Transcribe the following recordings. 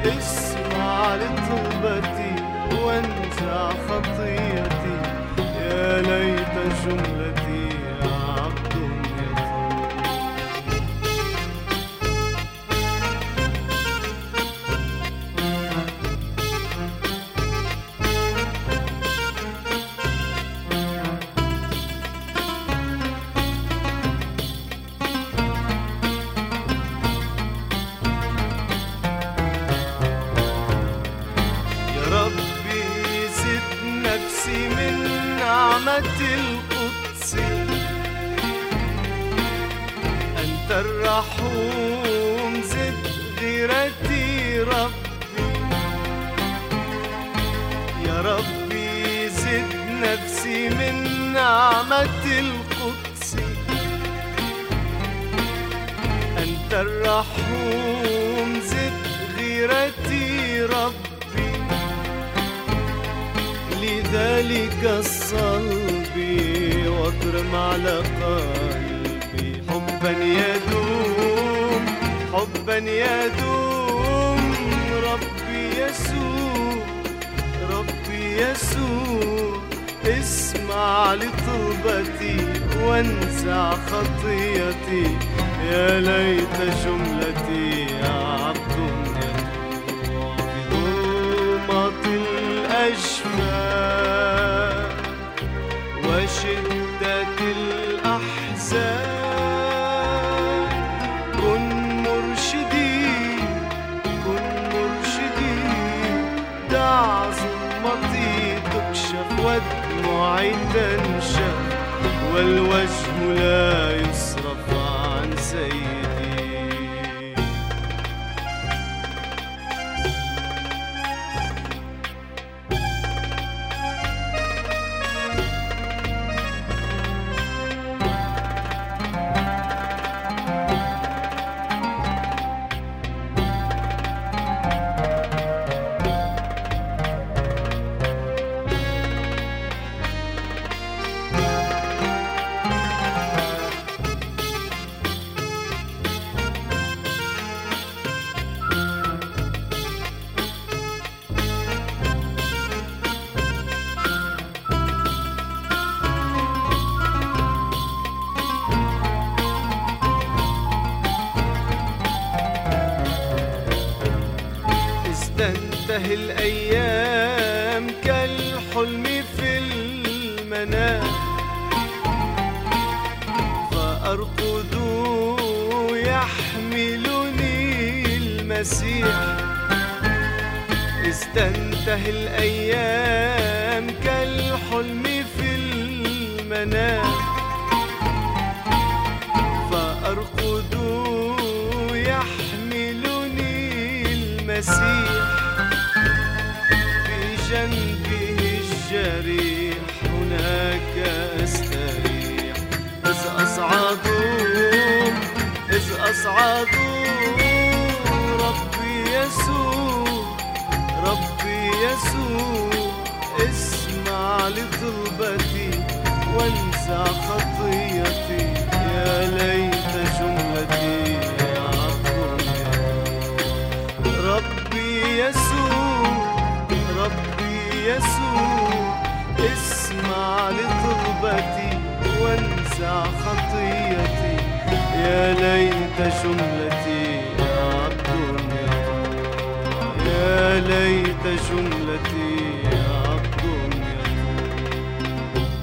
اسمع لطلبتي وانزع خطيتي، يا ليت جملتي عبد يطول. من نعمة القدس أنت الرحوم، زد غيرتي ربي. يا ربي زد نفسي من نعمة القدس أنت الرحوم، زد غيرتي ربي. لذلك الصلبي واكرم على قلبي، حبا يدوم حبا يدوم. ربي يسوع ربي يسوع، اسمع لطلبتي وانزع خطيتي، يا ليت جملتي عبد يطوع في ظلمة الأجفاف وشدة الأحزان. كن مرشدي كن مرشدي، دع ظلمتي تكشف ودموعي تنشف، والوجه لا يصرف عن سيدي. تنتهي الأيام كالحلم في المنام، فأرقد يحملني المسيح. إذ تنتهي الأيام كالحلم في المنام، فأرقد يحملني المسيح. في جنبه الجريح هناك أستريح. إذ أصعد ربي يسوع ربي يسوع، اسمع لطلبتي وانزع خطيتي، يا ليت جملتي عبد يطوع. ربي يسوع ربي يسوع، اسمع لطلبتي وانزع خطيتي، يا ليت جملتي عبد يطوع. يا ليت جملتي عبد يطوع.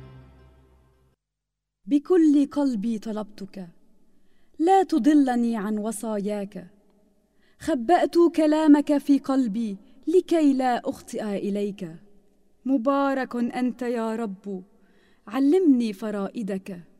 بكل قلبي طلبتك، لا تضلني عن وصاياك. خبأت كلامك في قلبي لكي لا أخطئ إليك. مبارك أنت يا رب، علمني فرائدك.